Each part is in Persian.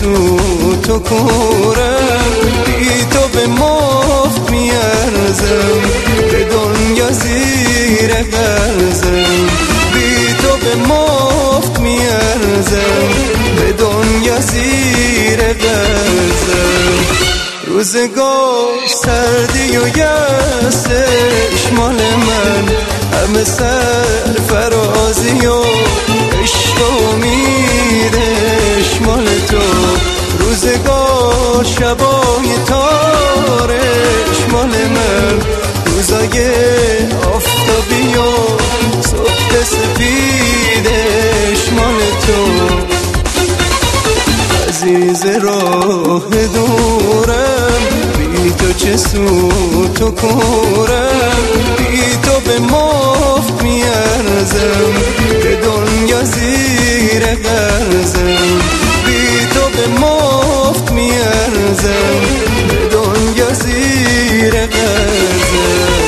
سوت و کورم، بی تو به مفت میارزم، به دنیا زیر قرضم، بی تو به مفت میارزم، به دنیا زیر قرضم. روزگار سردی و یأسش مال من، همه سرفرازی و عشق و امیدش مال تو. روزگار شبای تارش مال من، روزای آفتابی و صبح سپیدش مال تو. عزیز راه دورم، بی تو چه سوت و کورم، بی تو به مفت میارزم، به دنیا زیر قرضم، بی تو به مفت میارزم، به دنیا زیر قرضم.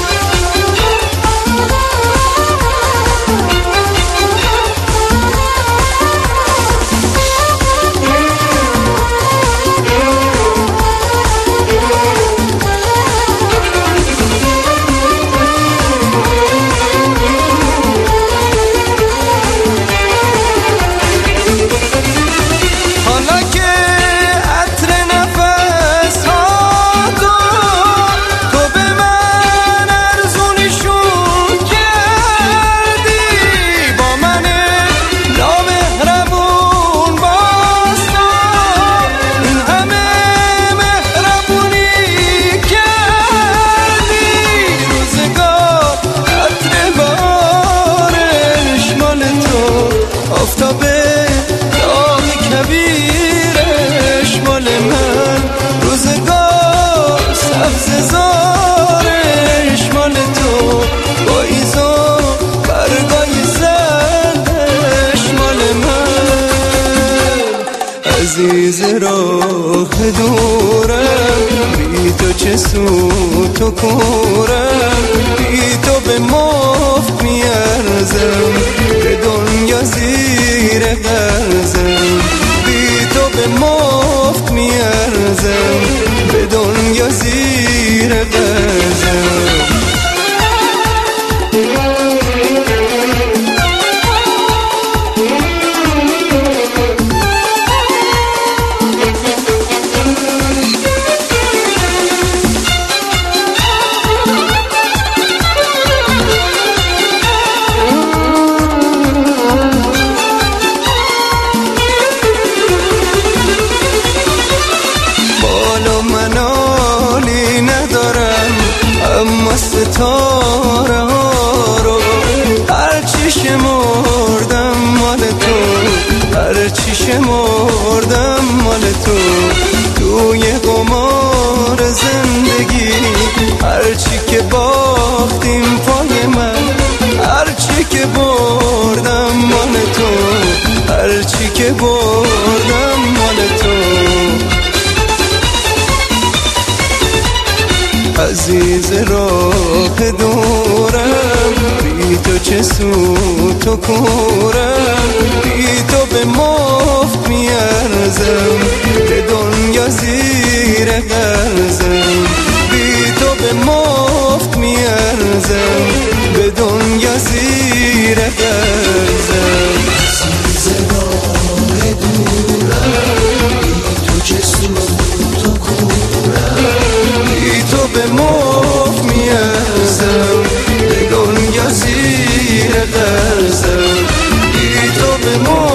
آفتابه داغ کبیرش مال من، روزگار سبز زارش مال تو، پاییز و برگای زردش مال من. عزیز راه دورم، بی تو چه سوت و کورم، بی تو به مفت میارزم، به دنیا زیر قرضم، بی تو به مفت میارزم، به دنیا زیر قرضم. اما ستاره ها رو هرچی شمردم مال تو، هرچی شمردم مال تو. توی قمار زندگی هرچی که باختیم پای من، هرچی که بردم مال تو، هرچی که بردم مال تو. عزیز راه دورم، بی تو چه سوت و کورم، بی تو به مفت میارزم، به دنیا زیر قرضم، بی تو به مفت میارزم، به دنیا زیر قرضم. عزیز راه دورم، بی تو چه سوت و کورم، بی تو به مفت میارزم، به دنیا زیر قرضم، بی تو به مفت